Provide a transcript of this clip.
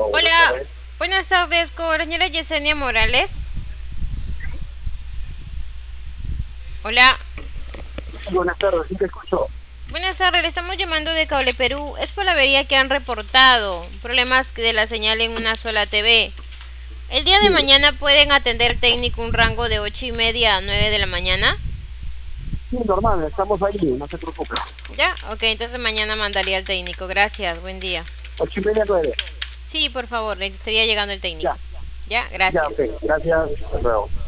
buenas Hola, tardes. buenas tardes con la señora Yesenia Morales. Hola, Buenas tardes, sí te escucho. buenas tardes, le estamos llamando de Cable Perú. Es por la avería que han reportado problemas de la señal en una sola TV. El día de Sí, mañana pueden atender técnico un rango de 8:30 a 9 de la mañana. sí, normal, estamos ahí, no se preocupe. Ya, ok, entonces mañana mandaría al técnico. Gracias, buen día. 8:30, 9. Sí, por favor, le estaría llegando el técnico. Ya, Ya, ya, gracias. ok, gracias, hasta luego.